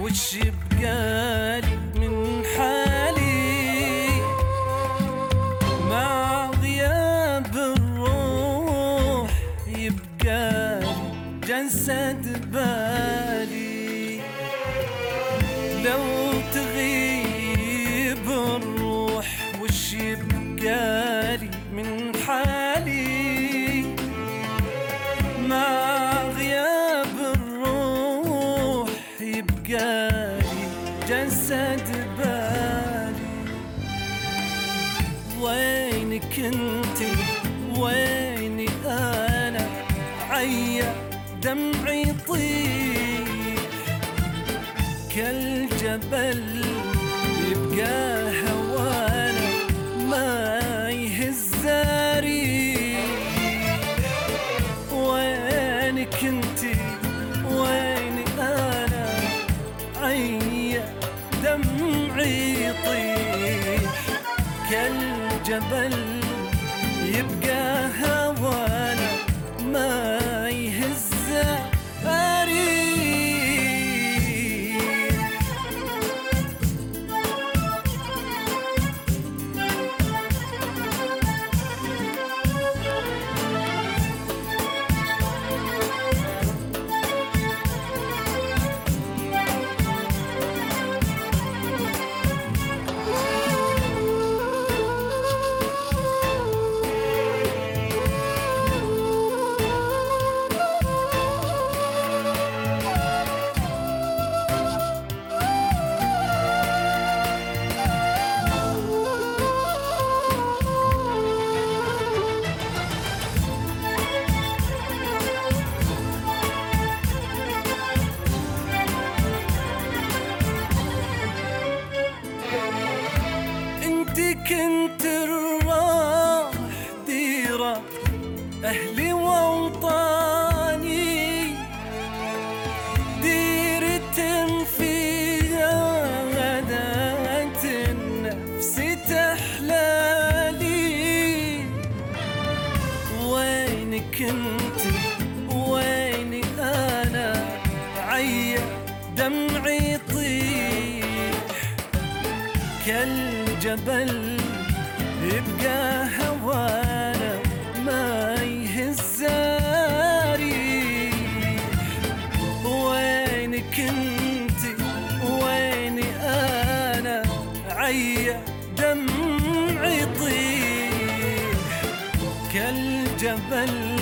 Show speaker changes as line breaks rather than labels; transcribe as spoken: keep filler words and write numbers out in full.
وش بقالي من حالي مع غياب الروح يبقالي جسد بالي. لو تغيب الروح وش يبقالي من حالي مع غياب الروح يبقالي جسد بالي. وينك انتي ويني انا عيا دمعي يطيح كالجبل يبقى هوانا ما يهز ريح. وينك انتي ويني انا عيا دمعي يطيح كالجبل يبقى هوانا ما يهز ريح. كنت الراح ديرة أهلي ووطاني ديرة فيها غدات النفس تحلالي. وينك انت ويني أنا عيا دمعي يطيح كالجبل يبقى هوانا ما يهز ريح. وينك انتي ويني انا عيا دمعي يطيح كالجبل